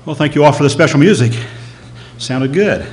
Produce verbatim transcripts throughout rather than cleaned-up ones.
Well, thank you all for the special music. Sounded good.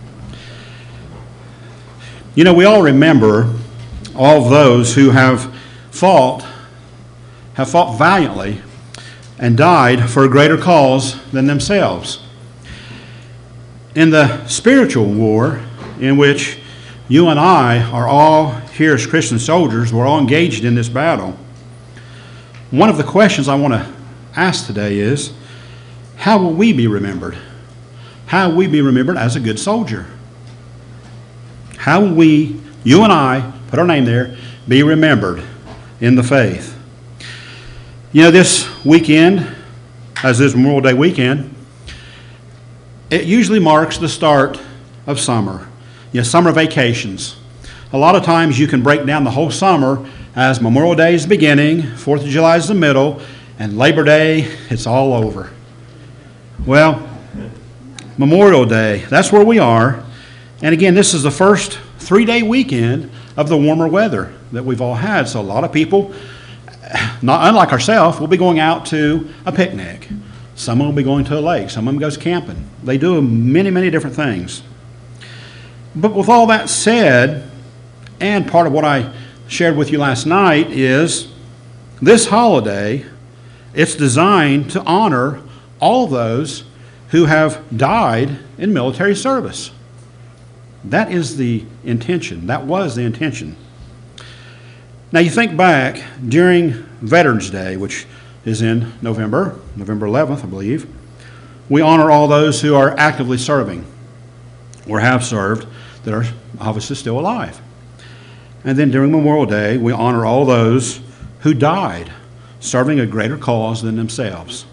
You know, we all remember all of those who have fought, have fought valiantly and died for a greater cause than themselves. In the spiritual war in which you and I are all here as Christian soldiers, we're all engaged in this battle. One of the questions I want to ask today is, how will we be remembered? How will we be remembered as a good soldier? How will we, you and I, put our name there, be remembered in the faith? You know, this weekend, as this Memorial Day weekend, it usually marks the start of summer. You know, summer vacations. A lot of times you can break down the whole summer as Memorial Day is the beginning, fourth of July is the middle, and Labor Day, it's all over. Well, Memorial Day, that's where we are. And again, this is the first three-day weekend of the warmer weather that we've all had. So a lot of people, not unlike ourselves, will be going out to a picnic. Some will be going to a lake. Some of them goes camping. They do many, many different things. But with all that said, and part of what I shared with you last night is this holiday, it's designed to honor all those who have died in military service. That is the intention. That was the intention. Now you think back during Veterans Day, which is in November, November eleventh, I believe, we honor all those who are actively serving or have served that are obviously still alive. And then during Memorial Day, we honor all those who died serving a greater cause than themselves.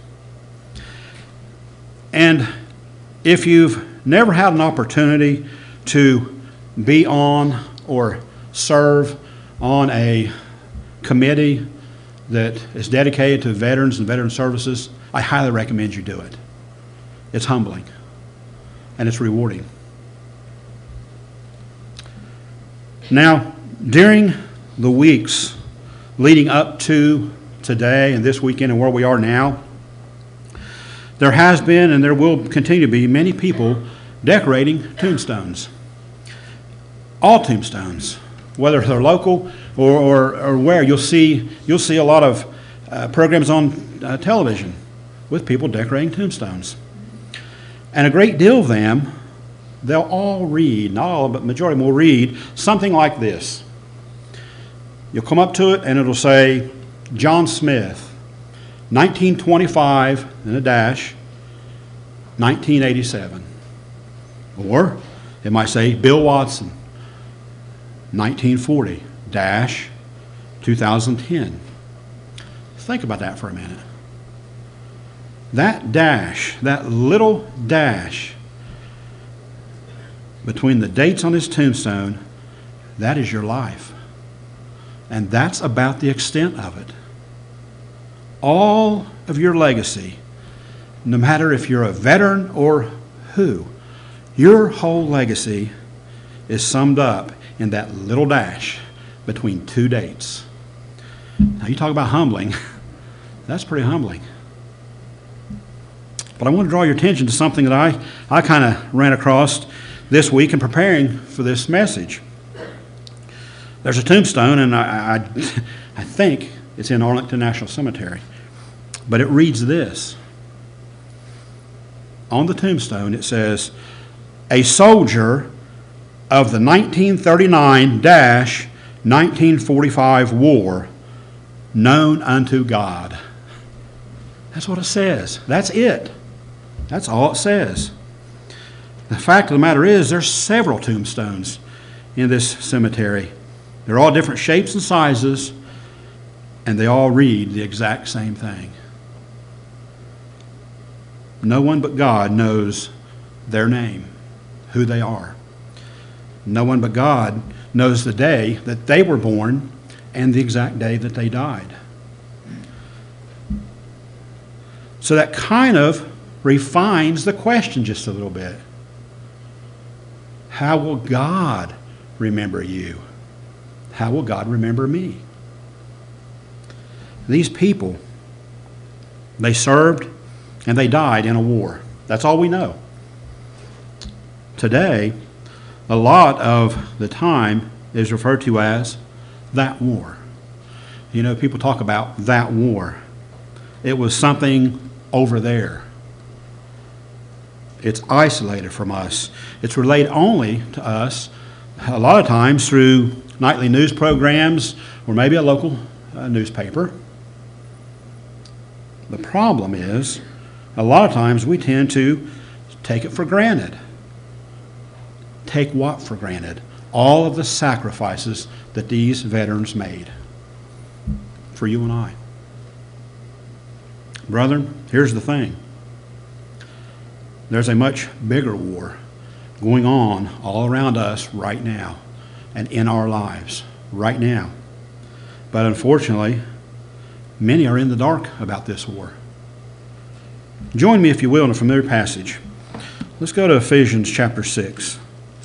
And if you've never had an opportunity to be on or serve on a committee that is dedicated to veterans and veteran services, I highly recommend you do it. It's humbling and it's rewarding. Now, during the weeks leading up to today and this weekend and where we are now, there has been and there will continue to be many people decorating tombstones. All tombstones, whether they're local or, or, or where. You'll see, you'll see a lot of uh, programs on uh, television with people decorating tombstones. And a great deal of them, they'll all read, not all, but majority of them will read something like this. You'll come up to it and it'll say, John Smith, nineteen twenty-five, and a dash, nineteen eighty-seven. Or it might say Bill Watson, nineteen forty, dash, two thousand ten. Think about that for a minute. That dash, that little dash between the dates on his tombstone, that is your life. And that's about the extent of it. All of your legacy, no matter if you're a veteran or who, your whole legacy is summed up in that little dash between two dates. Now you talk about humbling. That's pretty humbling. But I want to draw your attention to something that I, I kind of ran across this week in preparing for this message. There's a tombstone, and I, I, I think it's in Arlington National Cemetery. But it reads this. On the tombstone it says, a soldier of the nineteen thirty-nine to nineteen forty-five war, known unto God. That's what it says. That's it. That's all it says. The fact of the matter is there's several tombstones in this cemetery. They're all different shapes and sizes, and they all read the exact same thing. No one but God knows their name, who they are. No one but God knows the day that they were born and the exact day that they died. So that kind of refines the question just a little bit. How will God remember you? How will God remember me? These people, they served and they died in a war. That's all we know. Today, a lot of the time is referred to as that war. You know, people talk about that war. It was something over there. It's isolated from us. It's relayed only to us a lot of times through nightly news programs or maybe a local uh, newspaper. The problem is, a lot of times we tend to take it for granted. Take what for granted? All of the sacrifices that these veterans made for you and I. Brethren, here's the thing. There's a much bigger war going on all around us right now and in our lives right now. But unfortunately, many are in the dark about this war. Join me, if you will, in a familiar passage. Let's go to Ephesians chapter six.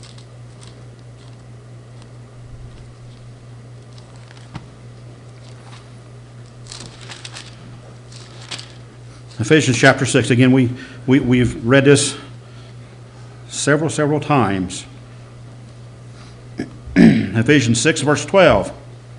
Ephesians chapter six. Again, we, we, we've read this several, several times. Ephesians six, verse twelve.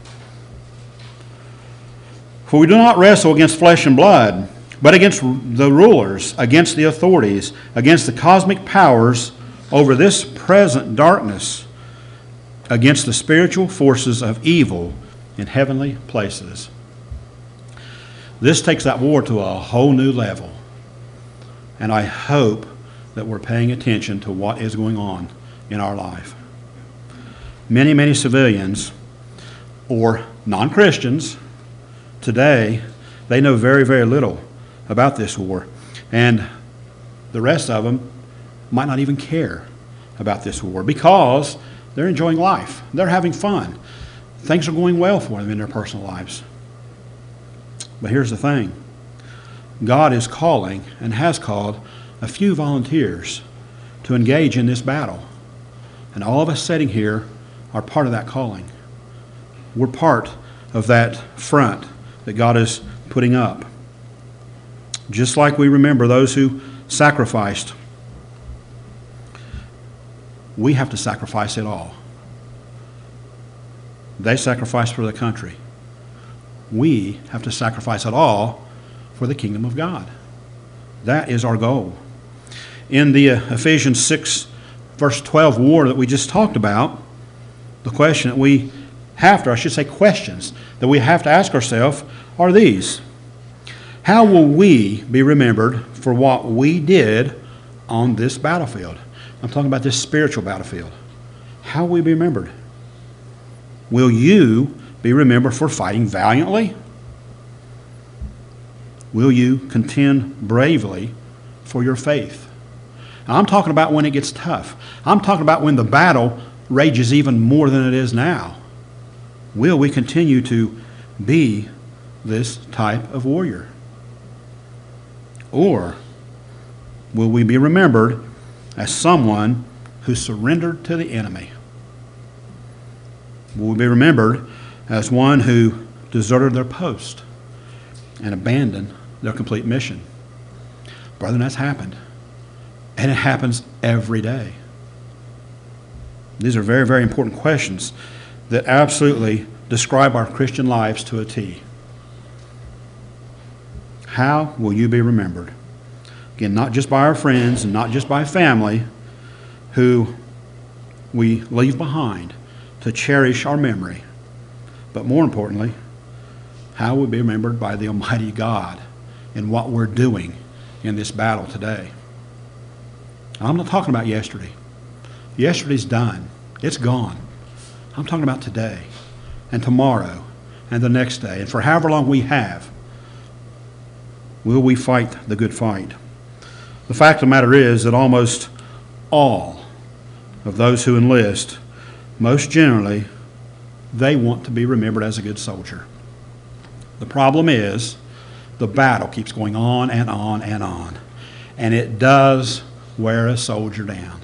For we do not wrestle against flesh and blood, but against the rulers, against the authorities, against the cosmic powers over this present darkness, against the spiritual forces of evil in heavenly places. This takes that war to a whole new level. And I hope that we're paying attention to what is going on in our life. Many, many civilians or non-Christians today, they know very, very little about this war. And the rest of them might not even care about this war because they're enjoying life. They're having fun. Things are going well for them in their personal lives. But here's the thing. God is calling and has called a few volunteers to engage in this battle. And all of us sitting here are part of that calling. We're part of that front that God is putting up. Just like we remember those who sacrificed, we have to sacrifice it all. They sacrificed for the country. We have to sacrifice it all for the kingdom of God. That is our goal. In the uh, Ephesians six, verse twelve war that we just talked about, the question that we have to, I should say questions, that we have to ask ourselves are these. How will we be remembered for what we did on this battlefield? I'm talking about this spiritual battlefield. How will we be remembered? Will you be remembered for fighting valiantly? Will you contend bravely for your faith? Now, I'm talking about when it gets tough. I'm talking about when the battle rages even more than it is now. Will we continue to be this type of warrior? Or will we be remembered as someone who surrendered to the enemy? Will we be remembered as one who deserted their post and abandoned their complete mission? Brethren, that's happened. And it happens every day. These are very, very important questions that absolutely describe our Christian lives to a T. How will you be remembered? Again, not just by our friends and not just by family who we leave behind to cherish our memory, but more importantly, how will we be remembered by the Almighty God in what we're doing in this battle today? I'm not talking about yesterday. Yesterday's done. It's gone. I'm talking about today and tomorrow and the next day. And for however long we have, will we fight the good fight? The fact of the matter is that almost all of those who enlist, most generally, they want to be remembered as a good soldier. The problem is the battle keeps going on and on and on. And it does wear a soldier down.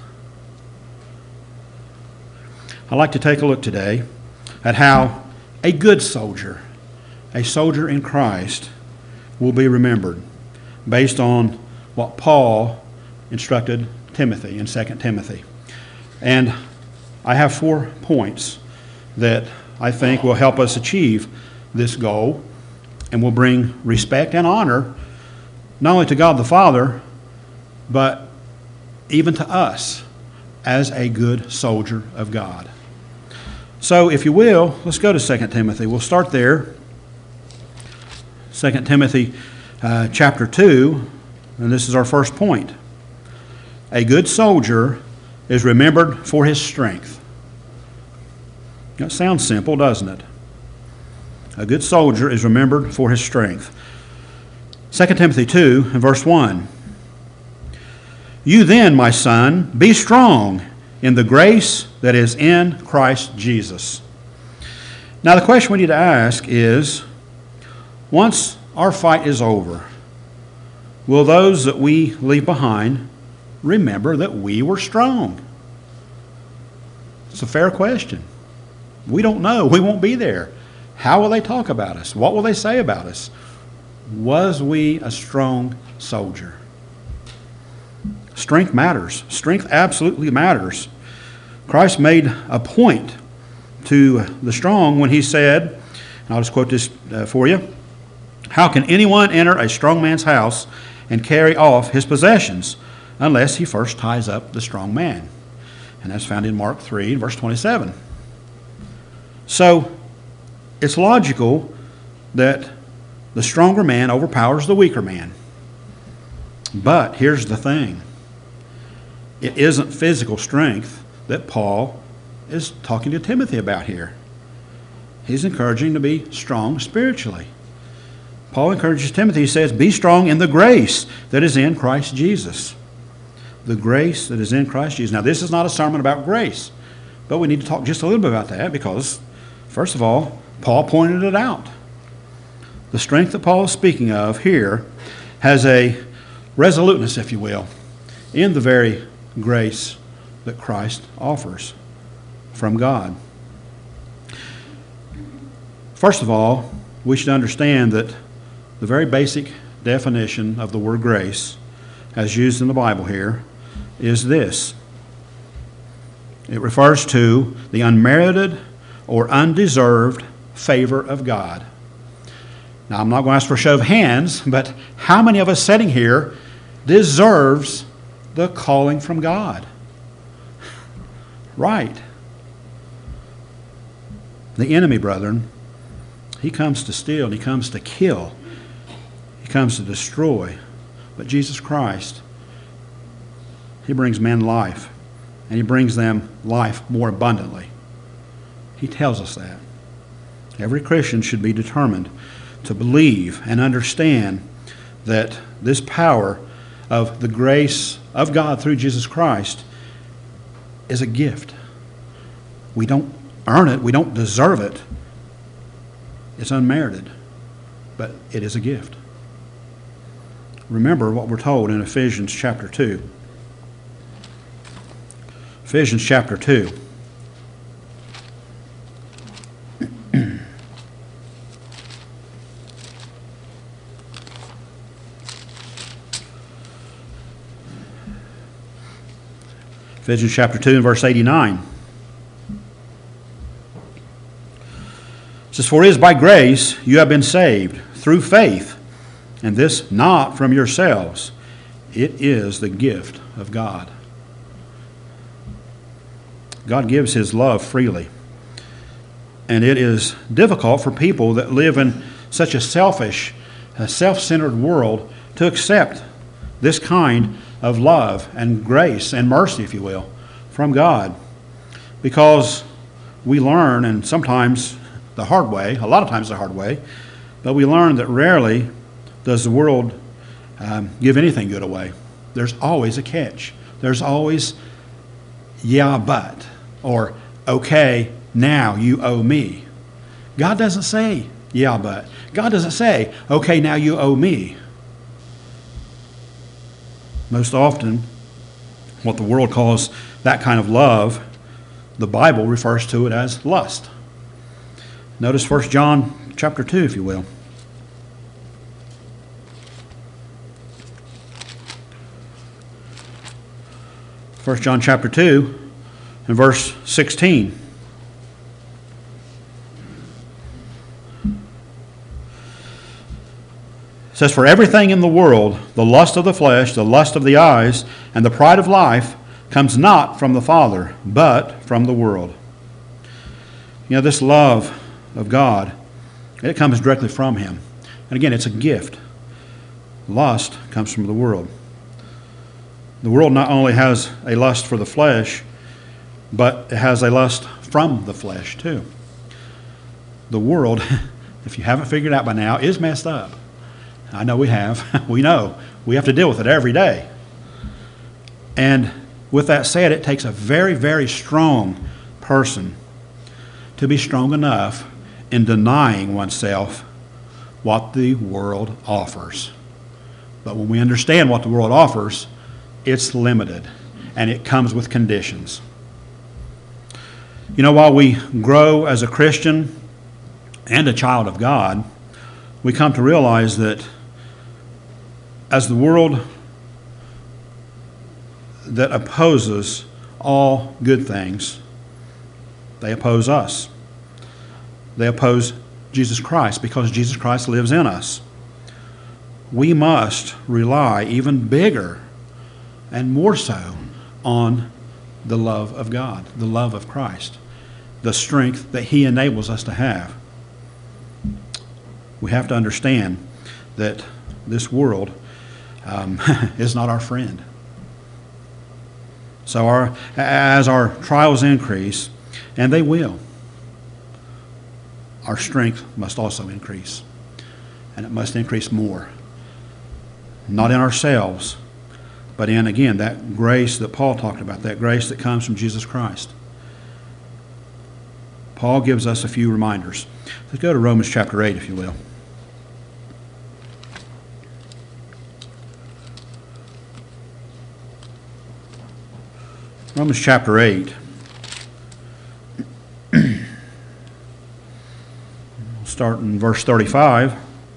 I'd like to take a look today at how a good soldier, a soldier in Christ, will be remembered based on what Paul instructed Timothy in Second Timothy. And I have four points that I think will help us achieve this goal and will bring respect and honor not only to God the Father, but even to us as a good soldier of God. So if you will, let's go to Second Timothy. We'll start there. Second Timothy uh, chapter two, and this is our first point. A good soldier is remembered for his strength. That sounds simple, doesn't it? A good soldier is remembered for his strength. Second Timothy two and verse one. You then, my son, be strong in the grace that is in Christ Jesus. Now the question we need to ask is, once our fight is over, will those that we leave behind remember that we were strong? It's a fair question. We don't know. We won't be there. How will they talk about us? What will they say about us? Was we a strong soldier? Strength matters. Strength absolutely matters. Christ made a point to the strong when he said, and I'll just quote this uh, for you, how can anyone enter a strong man's house and carry off his possessions unless he first ties up the strong man? And that's found in Mark three, verse twenty-seven. So it's logical that the stronger man overpowers the weaker man. But here's the thing. It isn't physical strength that Paul is talking to Timothy about here. He's encouraging to be strong spiritually. Paul encourages Timothy, he says, be strong in the grace that is in Christ Jesus. The grace that is in Christ Jesus. Now, this is not a sermon about grace, but we need to talk just a little bit about that because, first of all, Paul pointed it out. The strength that Paul is speaking of here has a resoluteness, if you will, in the very grace that Christ offers from God. First of all, we should understand that the very basic definition of the word grace, as used in the Bible here, is this. It refers to the unmerited or undeserved favor of God. Now, I'm not going to ask for a show of hands, but how many of us sitting here deserves the calling from God? Right. The enemy, brethren, he comes to steal, he comes to kill, he comes to destroy. But Jesus Christ, he brings men life, and he brings them life more abundantly. He tells us that. Every Christian should be determined to believe and understand that this power of the grace of God through Jesus Christ is a gift. We don't earn it. We don't deserve it. It's unmerited, but it is a gift. Remember what we're told in Ephesians chapter two. Ephesians chapter two. Ephesians chapter two and verse eighty-nine. It says, for it is by grace you have been saved through faith, and this not from yourselves. It is the gift of God. God gives his love freely. And it is difficult for people that live in such a selfish, a self-centered world to accept this kind of love and grace and mercy, if you will, from God. Because we learn, and sometimes the hard way, a lot of times the hard way, but we learn that rarely does the world um, give anything good away. There's always a catch. There's always, yeah, but, or, okay, now you owe me. God doesn't say, yeah, but. God doesn't say, okay, now you owe me. Most often, what the world calls that kind of love, the Bible refers to it as lust. Notice First John chapter two, if you will. First John chapter two and verse sixteen. It says, "For everything in the world, the lust of the flesh, the lust of the eyes, and the pride of life, comes not from the Father, but from the world." You know, this love of God, it comes directly from Him. And again, it's a gift. Lust comes from the world. The world not only has a lust for the flesh, but it has a lust from the flesh too. The world, if you haven't figured out by now, is messed up. I know we have. We know. We have to deal with it every day. And with that said, it takes a very, very strong person to be strong enough in denying oneself what the world offers. But when we understand what the world offers, it's limited, and it comes with conditions. You know, while we grow as a Christian and a child of God, we come to realize that as the world that opposes all good things, they oppose us. They oppose Jesus Christ because Jesus Christ lives in us. We must rely even bigger and more so on the love of God, the love of Christ, the strength that He enables us to have. We have to understand that this world um, is not our friend. So our, as our trials increase, and they will, our strength must also increase. And it must increase more. Not in ourselves, but in, again, that grace that Paul talked about, that grace that comes from Jesus Christ. Paul gives us a few reminders. Let's go to Romans chapter eight, if you will. Romans chapter eight. We'll start in verse thirty-five.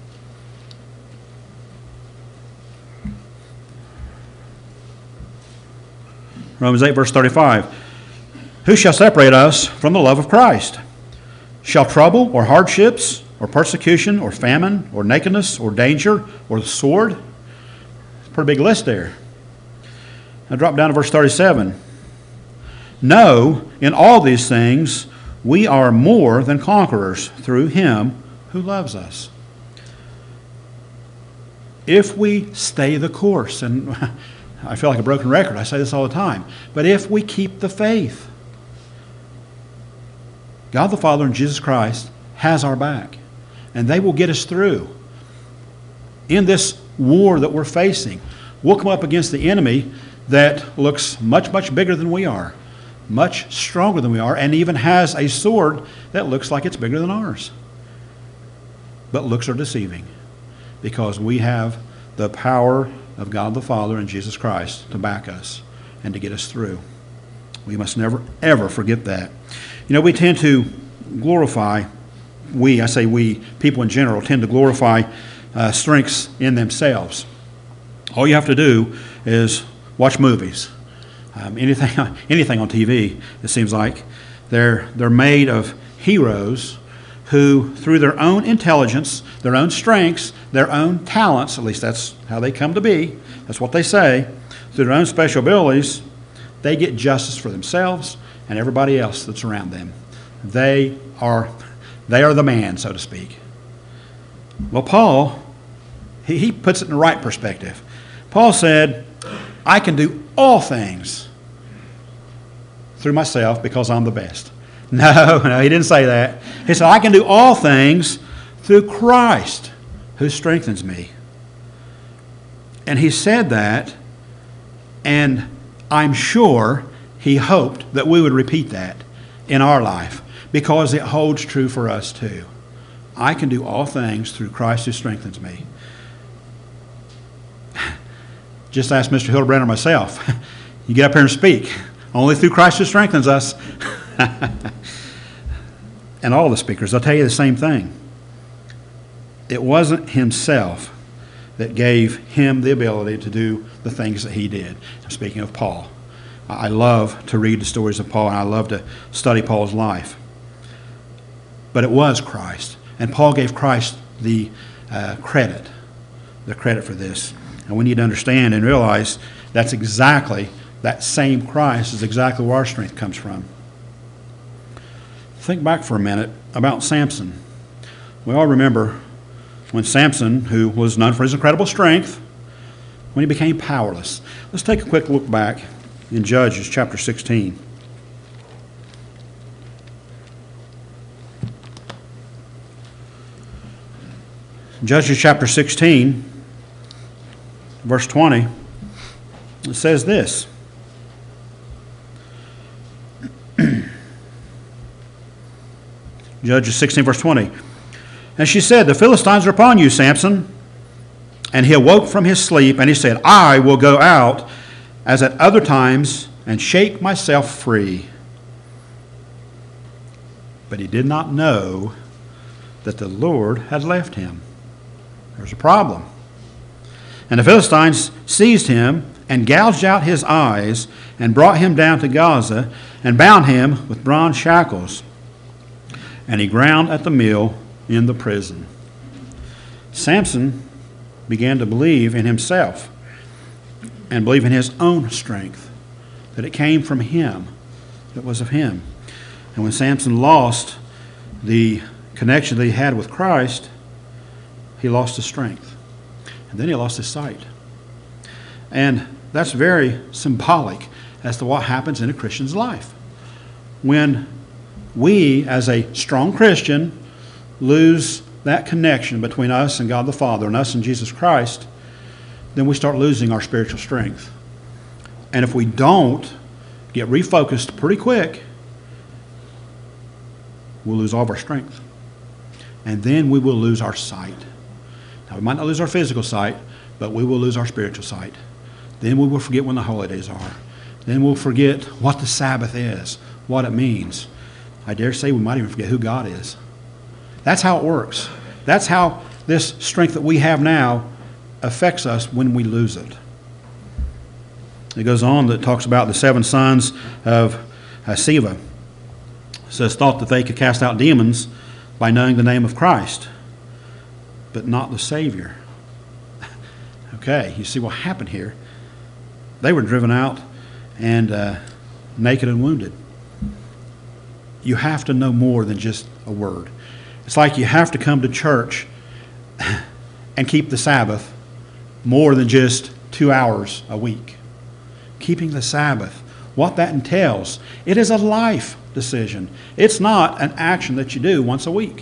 Romans eight, verse thirty-five. Who shall separate us from the love of Christ? Shall trouble, or hardships, or persecution, or famine, or nakedness, or danger, or the sword? It's a pretty big list there. Now drop down to verse thirty-seven. No, in all these things we are more than conquerors through Him who loves us. If we stay the course, and I feel like a broken record, I say this all the time, but if we keep the faith, God the Father and Jesus Christ has our back, and they will get us through. In this war that we're facing, we'll come up against the enemy that looks much, much bigger than we are, much stronger than we are, and even has a sword that looks like it's bigger than ours. But looks are deceiving, because we have the power of God the Father and Jesus Christ to back us and to get us through. We must never, ever forget that. You know, we tend to glorify, we, I say we, people in general, tend to glorify uh, strengths in themselves. All you have to do is watch movies. Um, anything, anything on T V, it seems like. They're, they're made of heroes who, through their own intelligence, their own strengths, their own talents, at least that's how they come to be, that's what they say, through their own special abilities, they get justice for themselves and everybody else that's around them. They are, they are the man, so to speak. Well, Paul, he, he puts it in the right perspective. Paul said, I can do all things through myself because I'm the best. No, no, he didn't say that. He said, I can do all things through Christ who strengthens me. And he said that, and I'm sure he hoped that we would repeat that in our life, because it holds true for us too. I can do all things through Christ who strengthens me. Just ask Mister Hildebrand or myself. You get up here and speak. Only through Christ who strengthens us. And all the speakers, they'll tell you the same thing. It wasn't himself that gave him the ability to do the things that he did. I'm speaking of Paul. I love to read the stories of Paul, and I love to study Paul's life. But it was Christ. And Paul gave Christ the uh, credit, the credit for this. And we need to understand and realize that's exactly, that same Christ is exactly where our strength comes from. Think back for a minute about Samson. We all remember when Samson, who was known for his incredible strength, when he became powerless. Let's take a quick look back in Judges chapter sixteen. Judges chapter sixteen, verse twenty, it says this. Judges sixteen, verse twenty. And she said, the Philistines are upon you, Samson. And he awoke from his sleep, and he said, I will go out as at other times and shake myself free. But he did not know that the Lord had left him. There's a problem. And the Philistines seized him and gouged out his eyes and brought him down to Gaza and bound him with bronze shackles. And he ground at the mill in the prison. Samson began to believe in himself and believe in his own strength, that it came from him, it was of him. And when Samson lost the connection that he had with Christ, he lost his strength. And then he lost his sight. And that's very symbolic as to what happens in a Christian's life. When we, as a strong Christian, lose that connection between us and God the Father and us and Jesus Christ, then we start losing our spiritual strength. And if we don't get refocused pretty quick, we'll lose all of our strength. And then we will lose our sight. Now, we might not lose our physical sight, but we will lose our spiritual sight. Then we will forget when the holidays are. Then we'll forget what the Sabbath is, what it means. I dare say we might even forget who God is. That's how it works. That's how this strength that we have now affects us when we lose it. It goes on that talks about the seven sons of Sceva. It says, thought that they could cast out demons by knowing the name of Christ, but not the Savior. Okay, you see what happened here. They were driven out and uh, naked and wounded. You have to know more than just a word. It's like you have to come to church and keep the Sabbath more than just two hours a week. Keeping the Sabbath, what that entails, it is a life decision. It's not an action that you do once a week.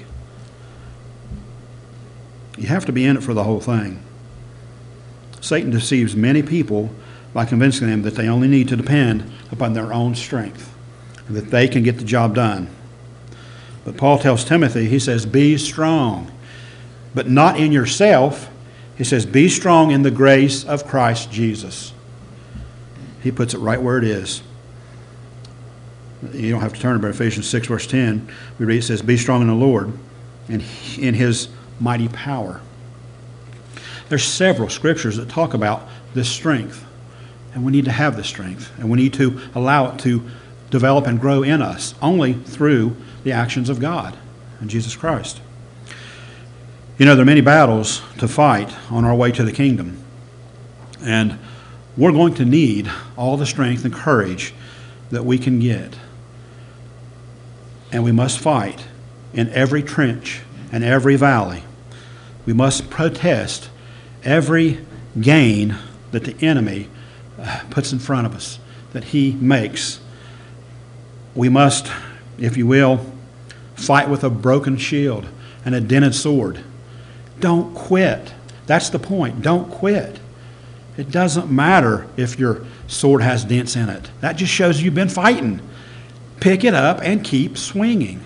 You have to be in it for the whole thing. Satan deceives many people by convincing them that they only need to depend upon their own strength, and that they can get the job done. But Paul tells Timothy, he says, be strong, but not in yourself. He says, be strong in the grace of Christ Jesus. He puts it right where it is. You don't have to turn to Ephesians six, verse ten. We read, it says, be strong in the Lord and in his mighty power. There's several scriptures that talk about this strength, and we need to have this strength, and we need to allow it to develop and grow in us only through the actions of God and Jesus Christ. You know, there are many battles to fight on our way to the kingdom, and we're going to need all the strength and courage that we can get. And we must fight in every trench and every valley. We must protest every gain that the enemy puts in front of us, that he makes. We must, if you will, fight with a broken shield and a dented sword. Don't quit. That's the point. Don't quit. It doesn't matter if your sword has dents in it. That just shows you've been fighting. Pick it up and keep swinging.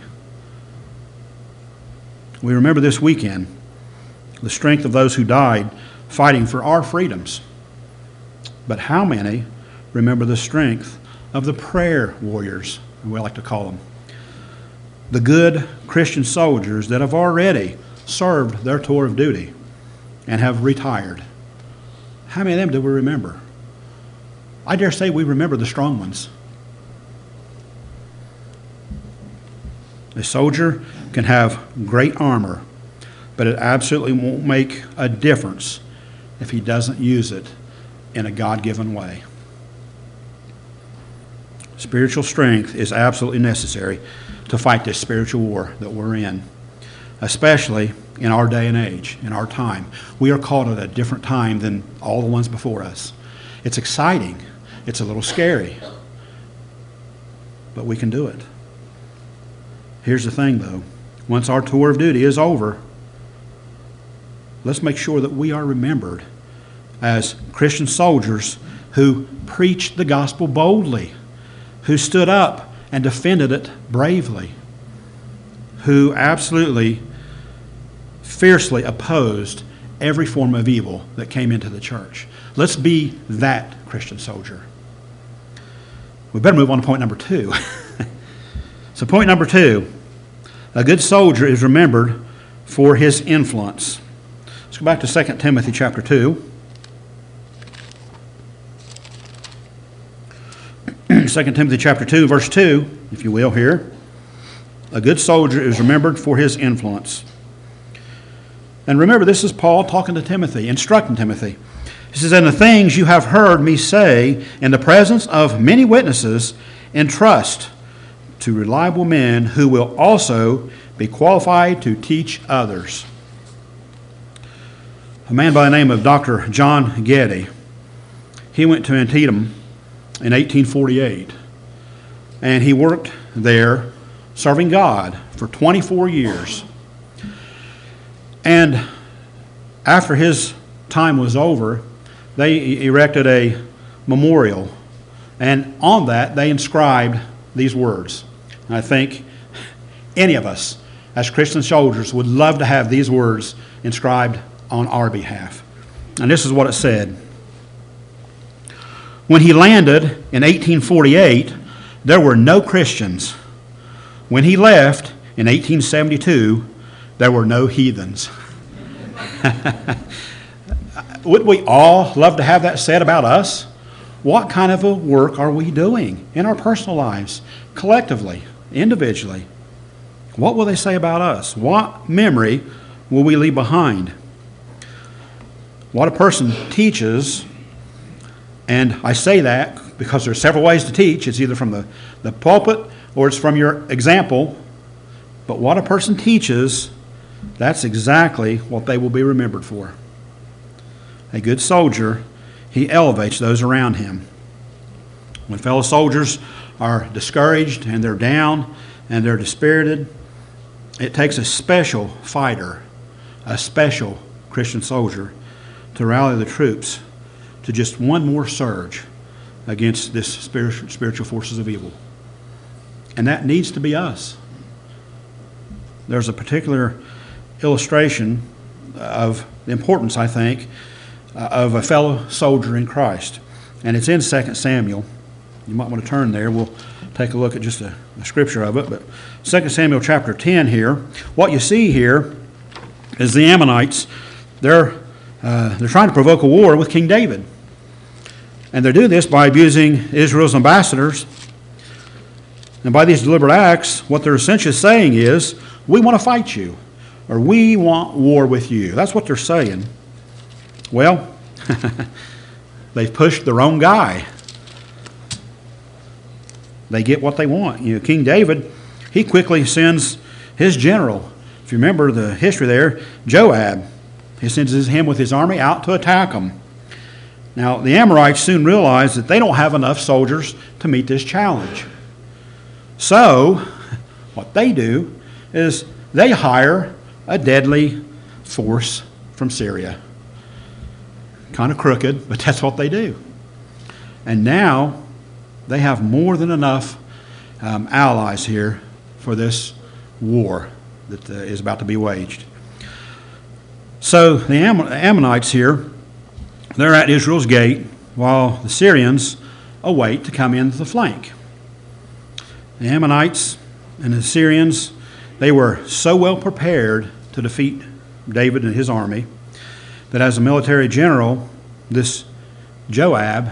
We remember this weekend the strength of those who died fighting for our freedoms. But how many remember the strength of the prayer warriors, we like to call them? The good Christian soldiers that have already served their tour of duty and have retired. How many of them do we remember? I dare say we remember the strong ones. A soldier can have great armor, but it absolutely won't make a difference if he doesn't use it in a God-given way. Spiritual strength is absolutely necessary to fight this spiritual war that we're in, especially in our day and age, in our time. We are called at a different time than all the ones before us. It's exciting. It's a little scary. But we can do it. Here's the thing, though. Once our tour of duty is over, let's make sure that we are remembered as Christian soldiers who preached the gospel boldly, who stood up and defended it bravely, who absolutely fiercely opposed every form of evil that came into the church. Let's be that Christian soldier. We better move on to point number two. So point number two, a good soldier is remembered for his influence. Let's go back to Second Timothy chapter two. Second Timothy chapter two, verse two, if you will, here. A good soldier is remembered for his influence. And remember, this is Paul talking to Timothy, instructing Timothy. He says, "And the things you have heard me say in the presence of many witnesses, entrust to reliable men who will also be qualified to teach others." A man by the name of Doctor John Getty, he went to Antietam in eighteen forty-eight, and he worked there serving God for twenty-four years. And after his time was over, they erected a memorial, and on that they inscribed these words. And I think any of us as Christian soldiers would love to have these words inscribed on our behalf. And this is what it said. When he landed in eighteen forty-eight, there were no Christians. When he left in eighteen seventy-two, there were no heathens. Would we all love to have that said about us? What kind of a work are we doing in our personal lives, collectively, individually? What will they say about us? What memory will we leave behind? What a person teaches, and I say that because there are several ways to teach. It's either from the, the pulpit or it's from your example. But what a person teaches, that's exactly what they will be remembered for. A good soldier, he elevates those around him. When fellow soldiers are discouraged and they're down and they're dispirited, it takes a special fighter, a special Christian soldier, to rally the troops to just one more surge against this spiritual, spiritual forces of evil. And that needs to be us. There's a particular illustration of the importance, I think, uh, of a fellow soldier in Christ. And it's in Second Samuel. You might want to turn there. We'll take a look at just a, a scripture of it. But Second Samuel chapter ten here, what you see here is the Ammonites. They're, uh, they're trying to provoke a war with King David. And they do this by abusing Israel's ambassadors. And by these deliberate acts, what they're essentially saying is, we want to fight you, or we want war with you. That's what they're saying. Well, they've pushed the wrong guy. They get what they want. You know, King David, he quickly sends his general. If you remember the history there, Joab, he sends him with his army out to attack them. Now, the Amorites soon realize that they don't have enough soldiers to meet this challenge. So, what they do is they hire a deadly force from Syria. Kind of crooked, but that's what they do. And now they have more than enough um, allies here for this war that uh, is about to be waged. So the Am- Ammonites here, they're at Israel's gate while the Syrians await to come in the flank. The Ammonites and the Syrians, they were so well prepared to defeat David and his army that as a military general, this Joab,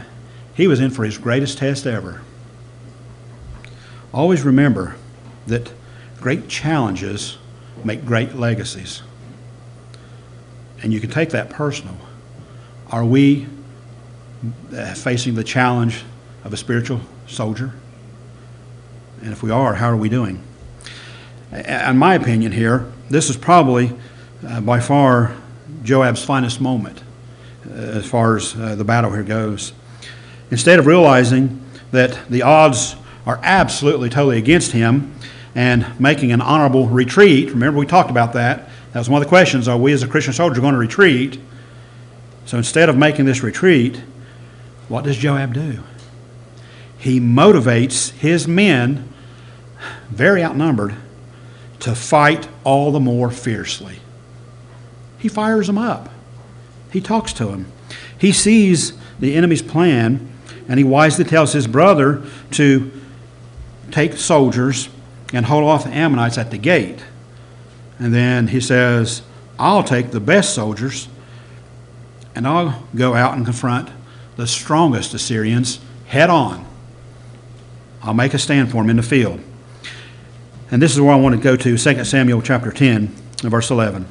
he was in for his greatest test ever. Always remember that great challenges make great legacies. And you can take that personal. Are we uh, facing the challenge of a spiritual soldier? And if we are, how are we doing? In my opinion here, this is probably uh, by far Joab's finest moment uh, as far as uh, the battle here goes. Instead of realizing that the odds are absolutely totally against him and making an honorable retreat, remember we talked about that. That was one of the questions, are we as a Christian soldier going to retreat? So instead of making this retreat, what does Joab do? He motivates his men, very outnumbered, to fight all the more fiercely. He fires them up. He talks to them. He sees the enemy's plan, and he wisely tells his brother to take soldiers and hold off the Ammonites at the gate. And then he says, I'll take the best soldiers, and I'll go out and confront the strongest Assyrians head on. I'll make a stand for them in the field. And this is where I want to go to, Second Samuel chapter ten, verse eleven.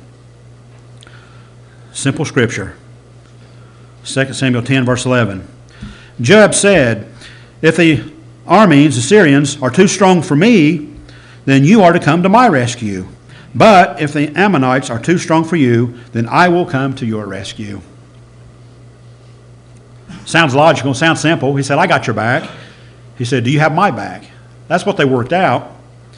Simple scripture. Second Samuel ten, verse eleven. Joab said, if the Arameans, the Syrians, are too strong for me, then you are to come to my rescue. But if the Ammonites are too strong for you, then I will come to your rescue. Sounds logical, sounds simple. He said, I got your back. He said, do you have my back? That's what they worked out.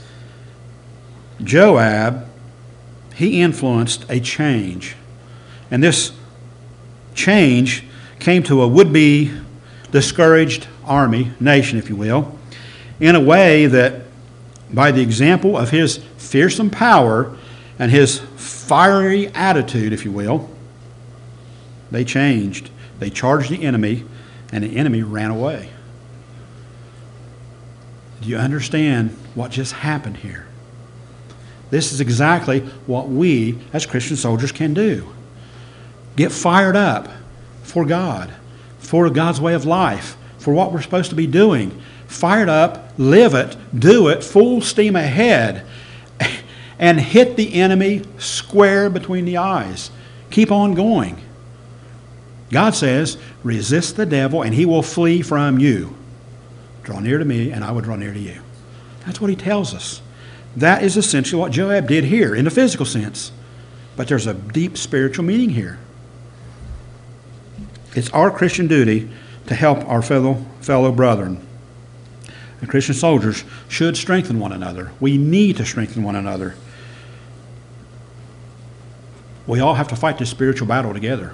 Joab, he influenced a change. And this change came to a would-be discouraged army, nation, if you will, in a way that by the example of his fearsome power and his fiery attitude, if you will, they changed. They charged the enemy, and the enemy ran away. Do you understand what just happened here? This is exactly what we as Christian soldiers can do. Get fired up for God, for God's way of life, for what we're supposed to be doing. Fired up, live it, do it, full steam ahead, and hit the enemy square between the eyes. Keep on going. God says, resist the devil and he will flee from you. Draw near to me and I will draw near to you. That's what he tells us. That is essentially what Joab did here in the physical sense. But there's a deep spiritual meaning here. It's our Christian duty to help our fellow, fellow brethren. And Christian soldiers should strengthen one another. We need to strengthen one another. We all have to fight this spiritual battle together.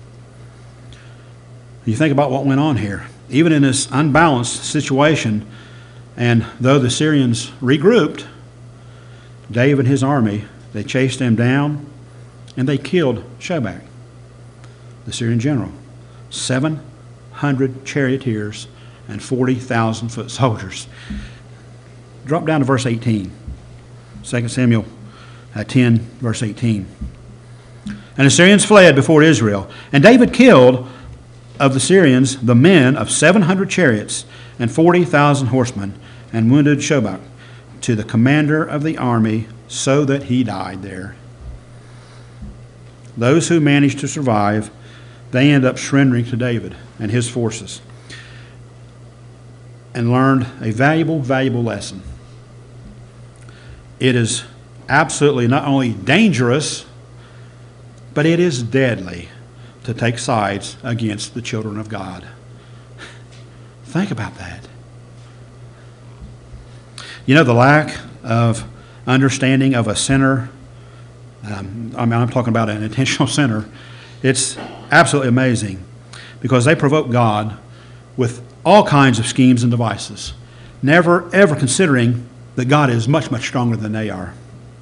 You think about what went on here. Even in this unbalanced situation, and though the Syrians regrouped, David and his army, they chased them down, and they killed Shobach, the Syrian general. seven hundred charioteers and forty thousand foot soldiers. Drop down to verse eighteen. Second Samuel ten, verse eighteen. And the Syrians fled before Israel, and David killed of the Syrians the men of seven hundred chariots and forty thousand horsemen, and wounded Shobach to the commander of the army, so that he died there. Those who managed to survive, they end up surrendering to David and his forces, and learned a valuable, valuable lesson. It is absolutely not only dangerous, but it is deadly to take sides against the children of God. Think about that. You know, the lack of understanding of a sinner, um, I mean, I'm talking about an intentional sinner, it's absolutely amazing because they provoke God with all kinds of schemes and devices, never ever considering that God is much, much stronger than they are.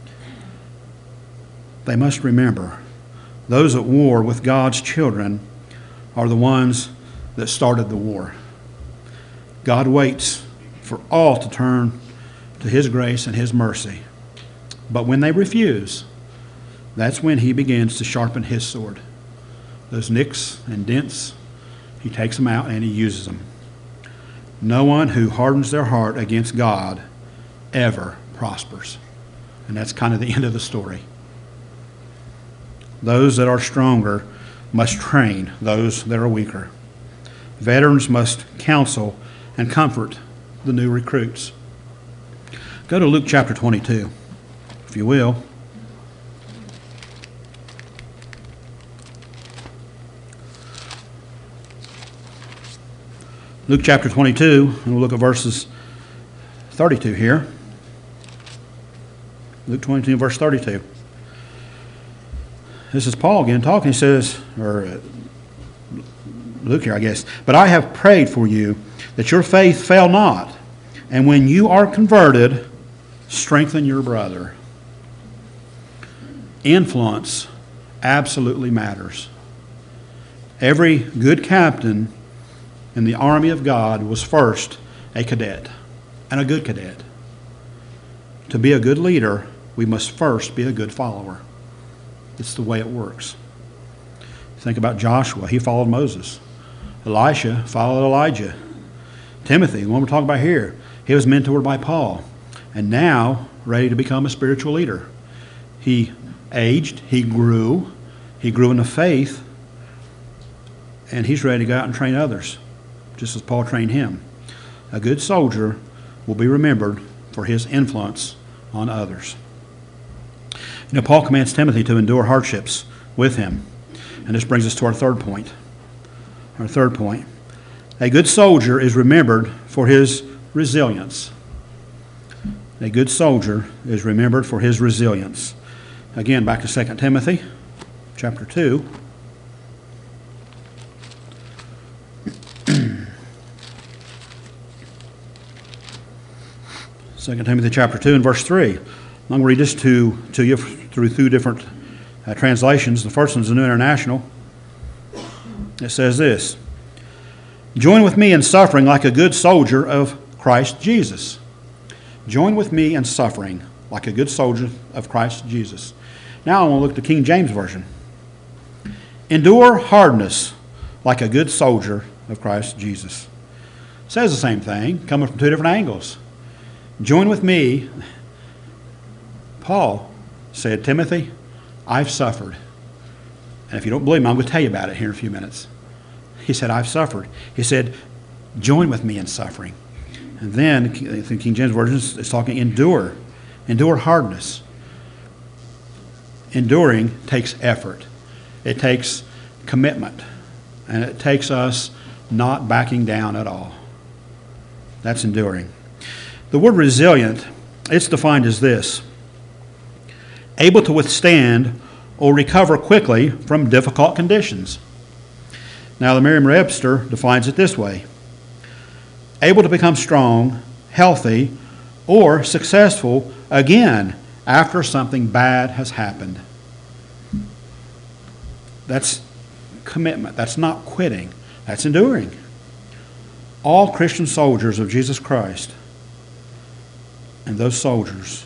They must remember, those at war with God's children are the ones that started the war. God waits for all to turn to his grace and his mercy. But when they refuse, that's when he begins to sharpen his sword. Those nicks and dents, he takes them out and he uses them. No one who hardens their heart against God ever prospers. And that's kind of the end of the story. Those that are stronger must train those that are weaker. Veterans must counsel and comfort the new recruits. Go to Luke chapter twenty-two, if you will. Luke chapter twenty-two, and we'll look at verses thirty-two here. Luke twenty-two, verse thirty-two. This is Paul again talking. He says, or uh, Luke here, I guess, "But I have prayed for you that your faith fail not, and when you are converted, strengthen your brother." Influence absolutely matters. Every good captain in the army of God was first a cadet, and a good cadet. To be a good leader, we must first be a good follower. It's the way it works. Think about Joshua. He followed Moses. Elisha followed Elijah. Timothy, the one we're talking about here, he was mentored by Paul, and now ready to become a spiritual leader. He aged, he grew, he grew in the faith, and he's ready to go out and train others, just as Paul trained him. A good soldier will be remembered for his influence on others. You know, Paul commands Timothy to endure hardships with him. And this brings us to our third point. Our third point. A good soldier is remembered for his resilience. A good soldier is remembered for his resilience. Again, back to Second Timothy chapter two. Second Timothy chapter two and verse three. I'm going to read this to, to you through two different uh, translations. The first one's the New International. It says this: "Join with me in suffering like a good soldier of Christ Jesus." Join with me in suffering like a good soldier of Christ Jesus. Now I want to look at the King James Version. "Endure hardness like a good soldier of Christ Jesus." It says the same thing, coming from two different angles. Join with me. Paul said, "Timothy, I've suffered. And if you don't believe me, I'm going to tell you about it here in a few minutes." He said, "I've suffered." He said, "Join with me in suffering." And then the King James Version is talking endure. Endure hardness. Enduring takes effort. It takes commitment. And it takes us not backing down at all. That's enduring. The word resilient, it's defined as this: able to withstand or recover quickly from difficult conditions. Now, the Merriam-Webster defines it this way: able to become strong, healthy, or successful again after something bad has happened. That's commitment. That's not quitting. That's enduring. All Christian soldiers of Jesus Christ, and those soldiers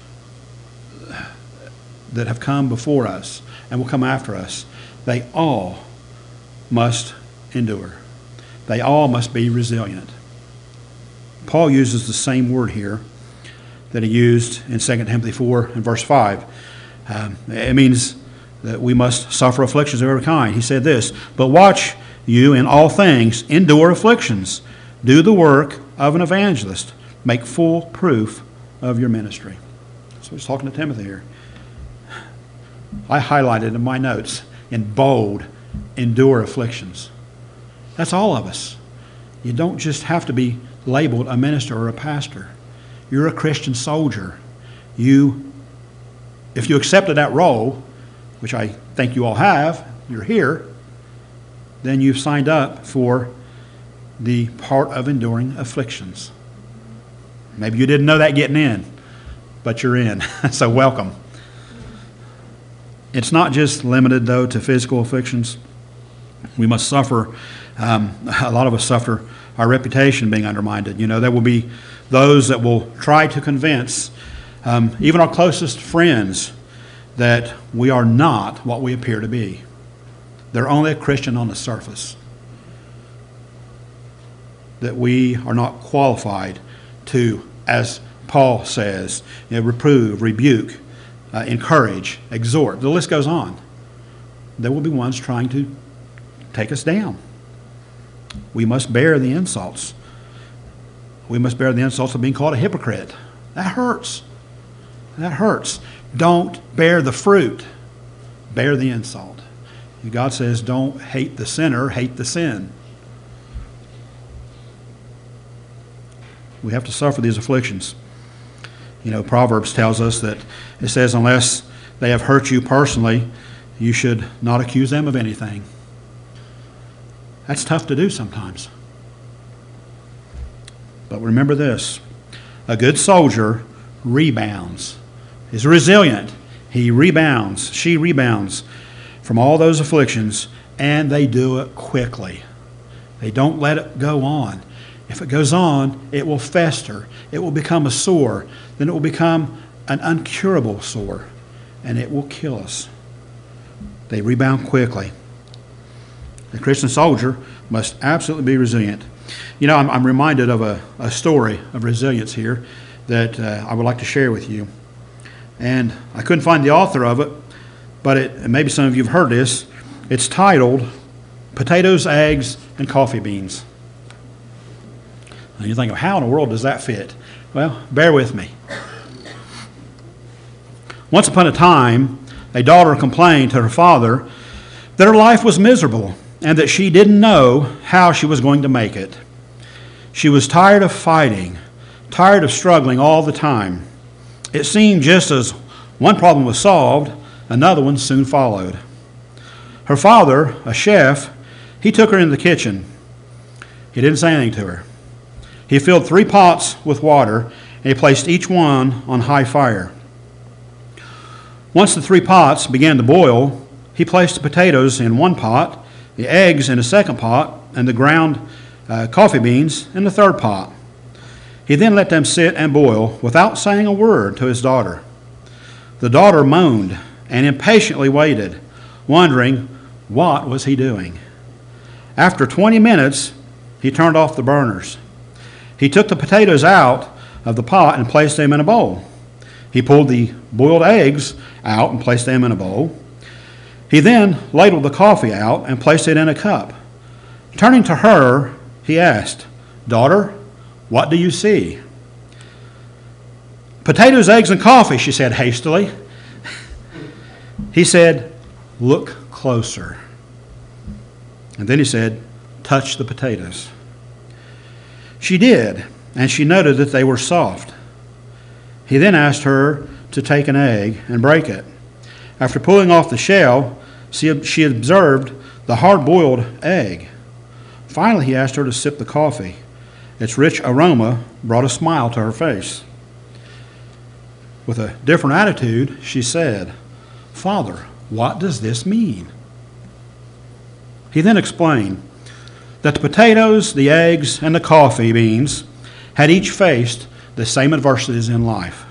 that have come before us and will come after us, they all must endure. They all must be resilient. Paul uses the same word here that he used in Second Timothy four and verse five. Um, it means that we must suffer afflictions of every kind. He said this: "But watch you in all things, endure afflictions, do the work of an evangelist, make full proof of your ministry." So he's talking to Timothy here. I highlighted in my notes in bold, endure afflictions. That's all of us. You don't just have to be labeled a minister or a pastor. You're a Christian soldier. You, if you accepted that role, which I think you all have, you're here, then you've signed up for the part of enduring afflictions. Maybe you didn't know that getting in, but you're in. So welcome. It's not just limited, though, to physical afflictions. We must suffer. Um, a lot of us suffer our reputation being undermined. You know, there will be those that will try to convince um, even our closest friends that we are not what we appear to be. They're only a Christian on the surface. that we are not qualified to, as Paul says, you know, reprove, rebuke, uh, encourage, exhort. The list goes on. There will be ones trying to take us down. We must bear the insults. We must bear the insults of being called a hypocrite. That hurts. That hurts. Don't bear the fruit. Bear the insult. God says, don't hate the sinner, hate the sin. We have to suffer these afflictions. You know, Proverbs tells us that it says, unless they have hurt you personally, you should not accuse them of anything. That's tough to do sometimes. But remember this, a good soldier rebounds, is resilient. He rebounds, she rebounds from all those afflictions, and they do it quickly. They don't let it go on. If it goes on, it will fester. It will become a sore. Then it will become an uncurable sore, and it will kill us. They rebound quickly. The Christian soldier must absolutely be resilient. You know, I'm, I'm reminded of a, a story of resilience here that uh, I would like to share with you. And I couldn't find the author of it, but it, and maybe some of you have heard this. It's titled Potatoes, Eggs, and Coffee Beans. And you think, how in the world does that fit? Well, bear with me. Once upon a time, a daughter complained to her father that her life was miserable and that she didn't know how she was going to make it. She was tired of fighting, tired of struggling all the time. It seemed just as one problem was solved, another one soon followed. Her father, a chef, he took her in the kitchen. He didn't say anything to her. He filled three pots with water, and he placed each one on high fire. Once the three pots began to boil, he placed the potatoes in one pot, the eggs in a second pot, and the ground uh, coffee beans in the third pot. He then let them sit and boil without saying a word to his daughter. The daughter moaned and impatiently waited, wondering what was he doing. After twenty minutes, he turned off the burners. He took the potatoes out of the pot and placed them in a bowl. He pulled the boiled eggs out and placed them in a bowl. He then ladled the coffee out and placed it in a cup. Turning to her, he asked, "Daughter, what do you see?" "Potatoes, eggs, and coffee," she said hastily. He said, "Look closer." And then he said, "Touch the potatoes." She did, and she noted that they were soft. He then asked her to take an egg and break it. After pulling off the shell, she observed the hard-boiled egg. Finally, he asked her to sip the coffee. Its rich aroma brought a smile to her face. With a different attitude, she said, "Father, what does this mean?" He then explained that the potatoes, the eggs, and the coffee beans had each faced the same adversities in life,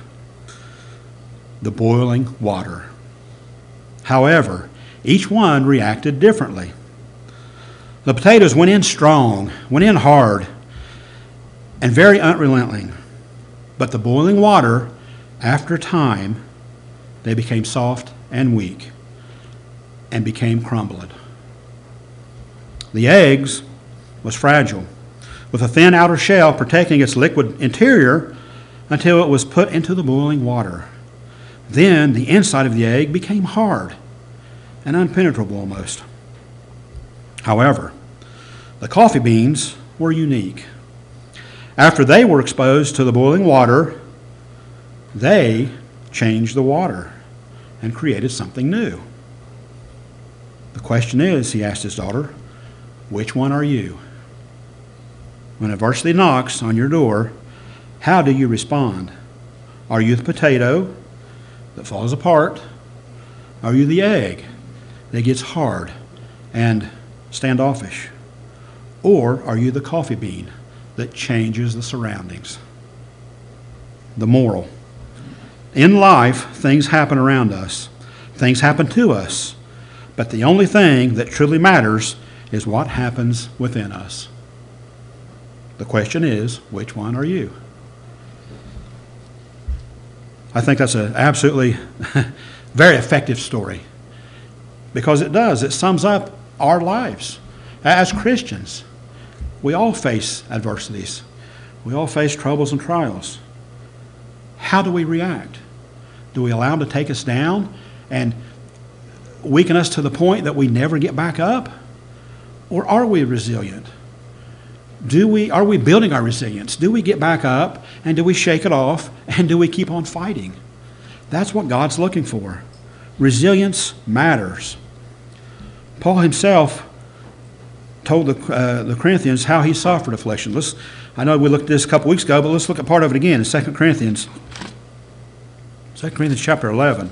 the boiling water. However, each one reacted differently. The potatoes went in strong, went in hard, and very unrelenting. But the boiling water, after time, they became soft and weak and became crumbled. The eggs was fragile, with a thin outer shell protecting its liquid interior until it was put into the boiling water. Then the inside of the egg became hard and unpenetrable almost. However, the coffee beans were unique. After they were exposed to the boiling water, they changed the water and created something new. The question is, he asked his daughter, which one are you? When adversity knocks on your door, how do you respond? Are you the potato that falls apart? Are you the egg that gets hard and standoffish? Or are you the coffee bean that changes the surroundings? The moral. In life, things happen around us. Things happen to us. But the only thing that truly matters is what happens within us. The The question is, which one are you? I think that's an absolutely very effective story, because it does. It sums up our lives. As Christians, we all face adversities. We all face troubles and trials. How do we react? Do we allow them to take us down and weaken us to the point that we never get back up? Or are we resilient? Do we, are we building our resilience? Do we get back up, and do we shake it off, and do we keep on fighting? That's what God's looking for. Resilience matters. Paul himself told the, uh, the Corinthians how he suffered affliction. Let's, I know we looked at this a couple weeks ago, but let's look at part of it again in Second Corinthians. Second Corinthians chapter eleven.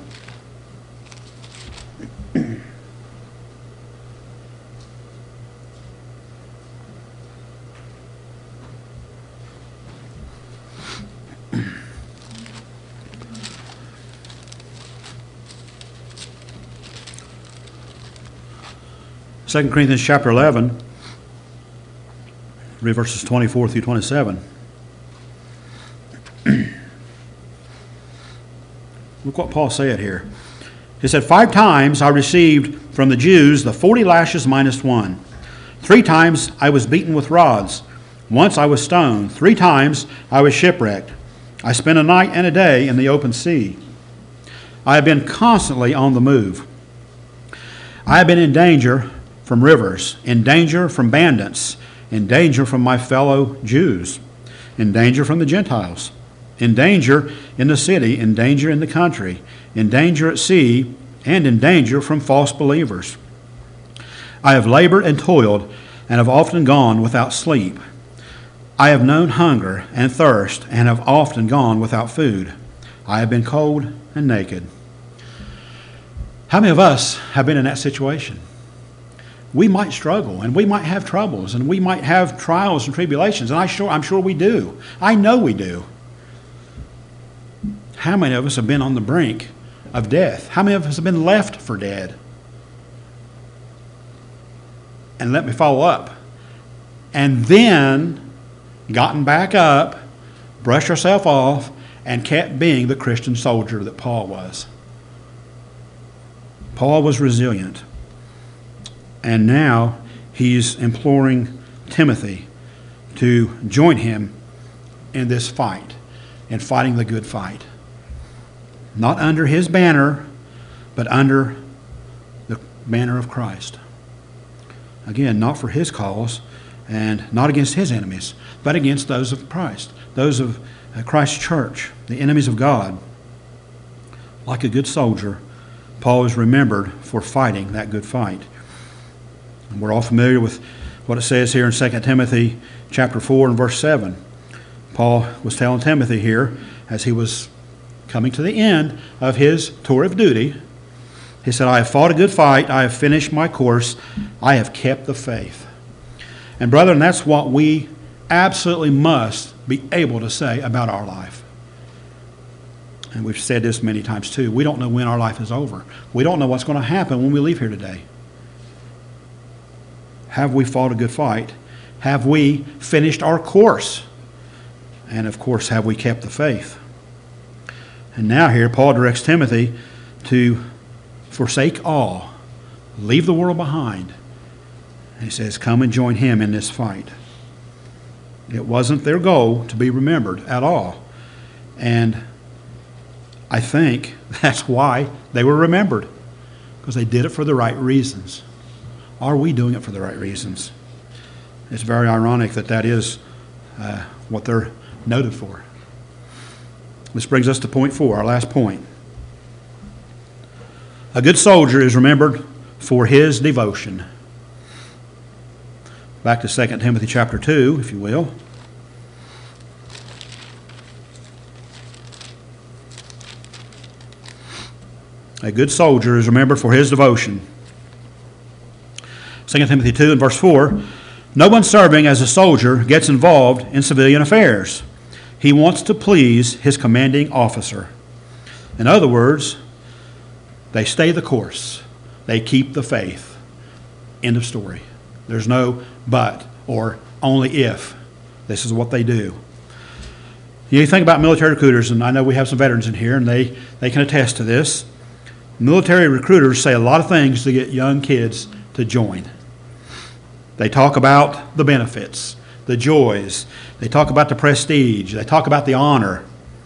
Second Corinthians chapter eleven, read verses twenty-four through twenty-seven. Look what Paul said here. He said, "Five times I received from the Jews the forty lashes minus one. Three times I was beaten with rods. Once I was stoned. Three times I was shipwrecked. I spent a night and a day in the open sea. I have been constantly on the move. I have been in danger from rivers, in danger from bandits, in danger from my fellow Jews, in danger from the Gentiles, in danger in the city, in danger in the country, in danger at sea, and in danger from false believers. I have labored and toiled, and have often gone without sleep. I have known hunger and thirst, and have often gone without food. I have been cold and naked." How many of us have been in that situation? We might struggle, and we might have troubles, and we might have trials and tribulations, and I sure, I'm sure we do. I know we do. How many of us have been on the brink of death? How many of us have been left for dead? And let me follow up. And then gotten back up, brushed ourselves off, and kept being the Christian soldier that Paul was. Paul was resilient. And now he's imploring Timothy to join him in this fight, in fighting the good fight. Not under his banner, but under the banner of Christ. Again, not for his cause, and not against his enemies, but against those of Christ, those of Christ's church, the enemies of God. Like a good soldier, Paul is remembered for fighting that good fight. And we're all familiar with what it says here in Second Timothy chapter four and verse seven. Paul was telling Timothy here, as he was coming to the end of his tour of duty, he said, "I have fought a good fight, I have finished my course, I have kept the faith." And brethren, that's what we absolutely must be able to say about our life. And we've said this many times too. We don't know when our life is over. We don't know what's going to happen when we leave here today. Have we fought a good fight? Have we finished our course? And of course, have we kept the faith? And now here, Paul directs Timothy to forsake all, leave the world behind. And he says, come and join him in this fight. It wasn't their goal to be remembered at all. And I think that's why they were remembered, because they did it for the right reasons. Are we doing it for the right reasons? It's very ironic that that is uh, what they're noted for. This brings us to point four, our last point. A good soldier is remembered for his devotion. Back to Second Timothy chapter two, if you will. A good soldier is remembered for his devotion. Second Timothy two and verse four, no one serving as a soldier gets involved in civilian affairs. He wants to please his commanding officer. In other words, they stay the course. They keep the faith. End of story. There's no but or only if. This is what they do. You think about military recruiters, and I know we have some veterans in here, and they, they can attest to this. Military recruiters say a lot of things to get young kids to join. They talk about the benefits, the joys. They talk about the prestige. They talk about the honor.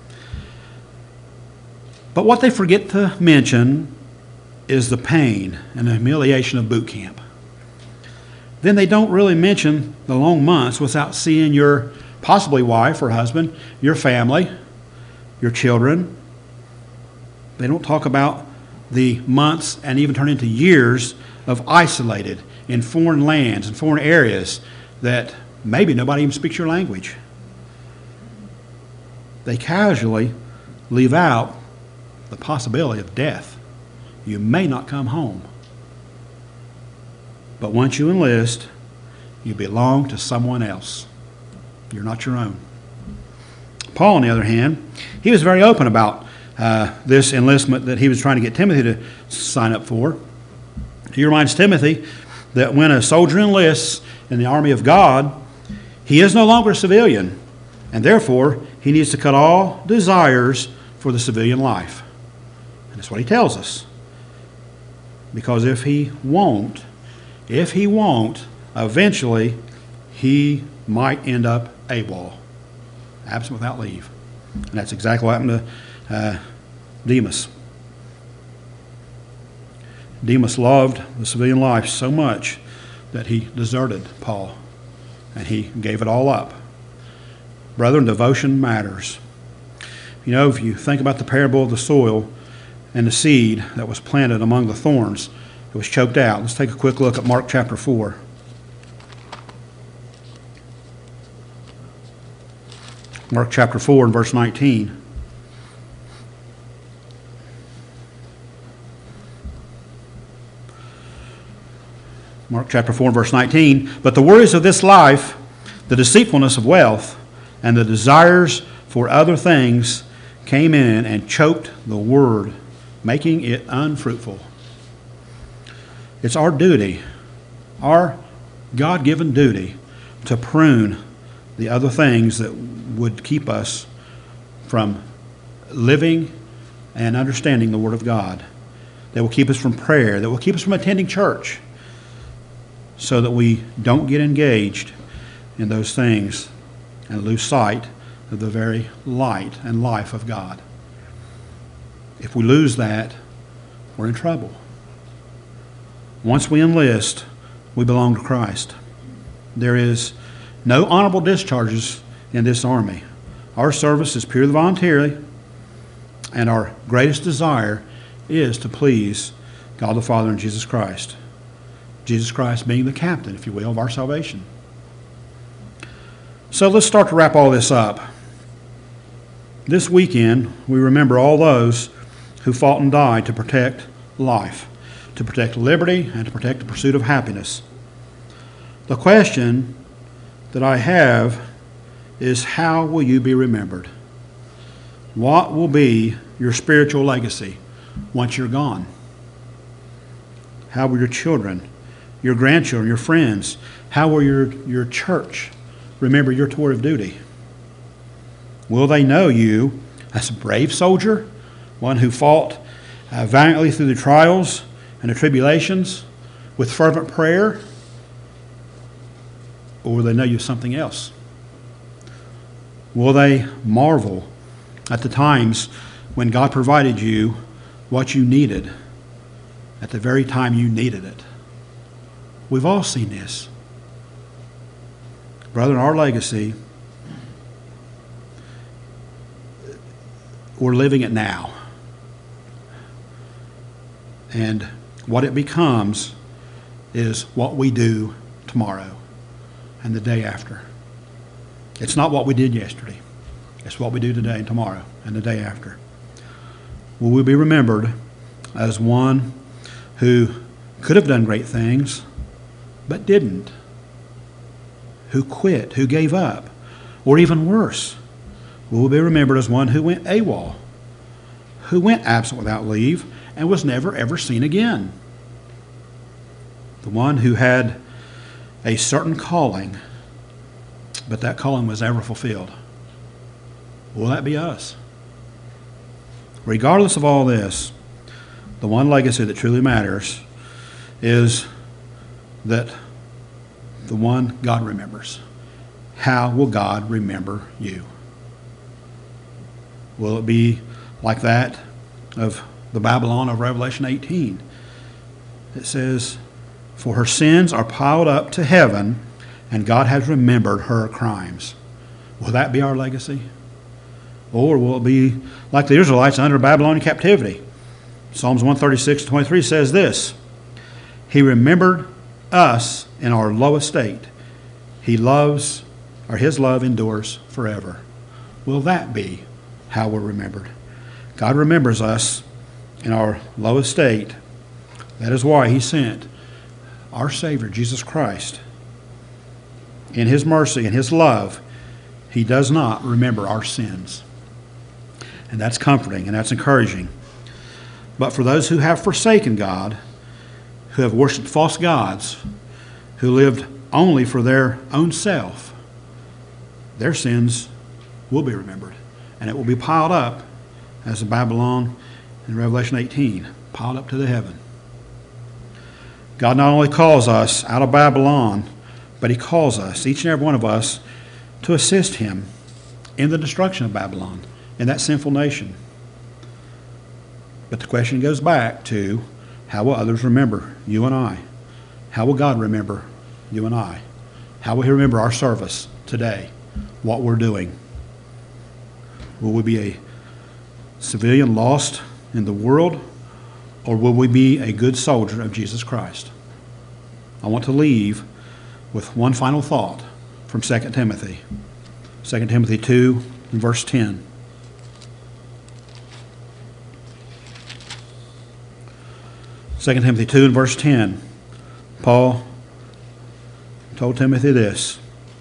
But what they forget to mention is the pain and the humiliation of boot camp. Then they don't really mention the long months without seeing your possibly wife or husband, your family, your children. They don't talk about the months and even turn into years of isolated in foreign lands and foreign areas that maybe nobody even speaks your language. They casually leave out the possibility of death. You may not come home. But once you enlist, you belong to someone else. You're not your own. Paul, on the other hand, he was very open about uh, this enlistment that he was trying to get Timothy to sign up for. He reminds Timothy that when a soldier enlists in the army of God, he is no longer a civilian, and therefore he needs to cut all desires for the civilian life. And that's what he tells us. Because if he won't, if he won't, eventually he might end up AWOL, absent without leave. And that's exactly what happened to uh, Demas. Demas loved the civilian life so much that he deserted Paul, and he gave it all up. Brethren, devotion matters. You know, if you think about the parable of the soil and the seed that was planted among the thorns, it was choked out. Let's take a quick look at Mark chapter four. Mark chapter four and verse nineteen. Mark chapter four and verse nineteen. But the worries of this life, the deceitfulness of wealth, and the desires for other things came in and choked the word, making it unfruitful. It's our duty, our God-given duty, to prune the other things that would keep us from living and understanding the Word of God, that will keep us from prayer, that will keep us from attending church, so that we don't get engaged in those things and lose sight of the very light and life of God. If we lose that, we're in trouble. Once we enlist, we belong to Christ. There is no honorable discharges in this army. Our service is purely voluntary, and our greatest desire is to please God the Father and Jesus Christ. Jesus Christ being the captain, if you will, of our salvation. So let's start to wrap all this up. This weekend, we remember all those who fought and died to protect life, to protect liberty, and to protect the pursuit of happiness. The question that I have is, how will you be remembered? What will be your spiritual legacy once you're gone? How will your children, your grandchildren, your friends, how will your, your church remember your tour of duty? Will they know you as a brave soldier, one who fought uh, valiantly through the trials and the tribulations with fervent prayer? Or will they know you something else? Will they marvel at the times when God provided you what you needed at the very time you needed it? We've all seen this. Brother, our legacy, we're living it now. And what it becomes is what we do tomorrow and the day after. It's not what we did yesterday. It's what we do today and tomorrow and the day after. Will we be remembered as one who could have done great things but didn't? Who quit, who gave up, or even worse, will we be remembered as one who went AWOL, who went absent without leave and was never ever seen again? The one who had a certain calling but that calling was ever fulfilled. Will that be us? Regardless of all this, the one legacy that truly matters is that the one God remembers. How will God remember you? Will it be like that of the Babylon of Revelation eighteen? It says, "For her sins are piled up to heaven, and God has remembered her crimes." Will that be our legacy? Or will it be like the Israelites under Babylonian captivity? Psalms one thirty-six twenty-three says this, "He remembered us in our low estate. He loves, or his love endures forever." Will that be how we're remembered? God remembers us in our low estate. That is why he sent our Savior, Jesus Christ. In his mercy and his love, he does not remember our sins. And that's comforting and that's encouraging. But for those who have forsaken God, who have worshipped false gods, who lived only for their own self, their sins will be remembered. And it will be piled up as the Babylon in Revelation eighteen, piled up to the heaven. God not only calls us out of Babylon, but he calls us, each and every one of us, to assist him in the destruction of Babylon, in that sinful nation. But the question goes back to, how will others remember you and I? How will God remember you and I? How will he remember our service today, what we're doing? Will we be a civilian lost in the world, or will we be a good soldier of Jesus Christ? I want to leave with one final thought from Second Timothy. Second Timothy two and verse ten. Second Timothy two and verse ten. Paul told Timothy this.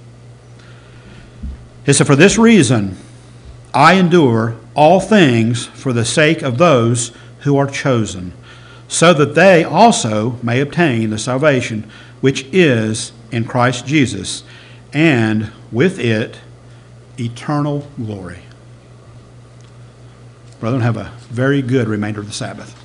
He said, "For this reason I endure all things for the sake of those who are chosen, so that they also may obtain the salvation which is in Christ Jesus, and with it eternal glory." Brethren, have a very good remainder of the Sabbath.